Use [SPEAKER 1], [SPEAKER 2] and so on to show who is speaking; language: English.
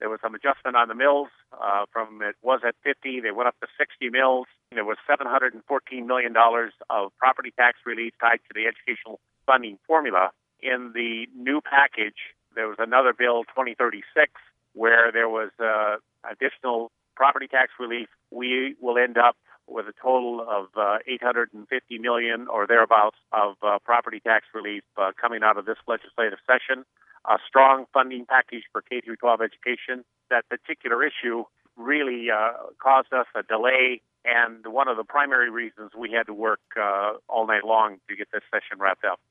[SPEAKER 1] There was some adjustment on the mills. From it was at 50, they went up to 60 mills. There was $714 million of property tax relief tied to the educational funding formula. In the new package, there was another bill, 2036, where there was additional property tax relief. We will end up with a total of $850 million or thereabouts of property tax relief coming out of this legislative session. A strong funding package for K-12 education. That particular issue really caused us a delay, and one of the primary reasons we had to work all night long to get this session wrapped up.